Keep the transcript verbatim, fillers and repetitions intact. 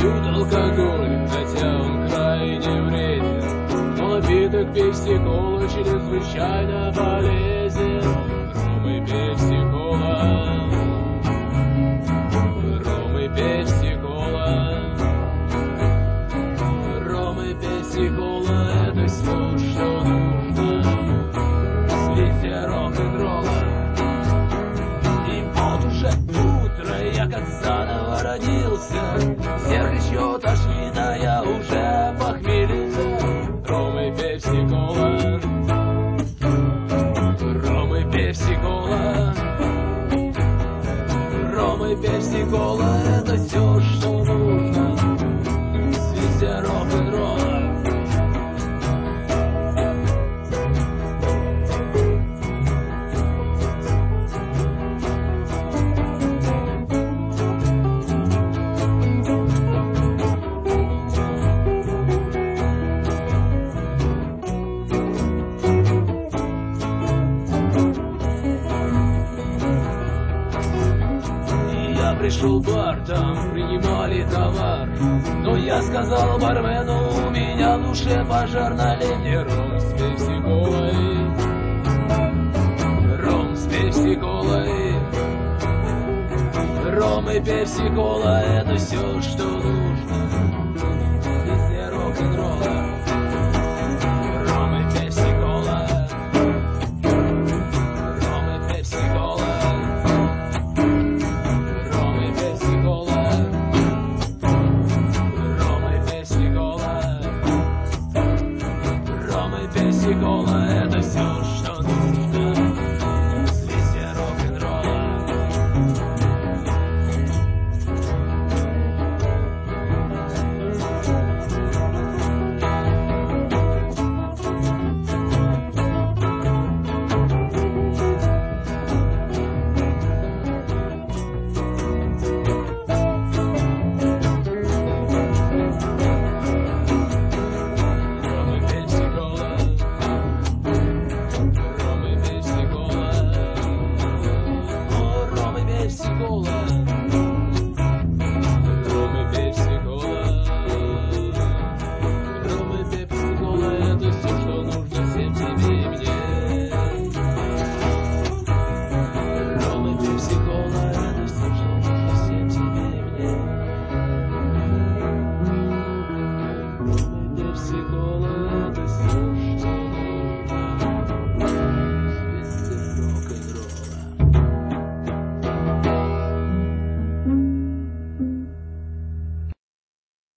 пьют алкоголь, хотя он крайне вреден. Но напиток персикола чрезвычайно полезен. Ром и персикола, ром и персикола, ром и персикола — это все, что нужно в свете рок-н-ролла. И вот уже утро, я как заново родился, сердце тошнина, я уже похмелился. Ром и персикола, ром и персикола, ром и персикола — это все, что нужно в свете рок-н-ролла. Пришел в бар, там принимали товар, но я сказал бармену, у меня в душе пожар, налей мне ром с персиколой, ром с персиколой, ром и персикола — это все, что нужно в свете рок-н-ролла.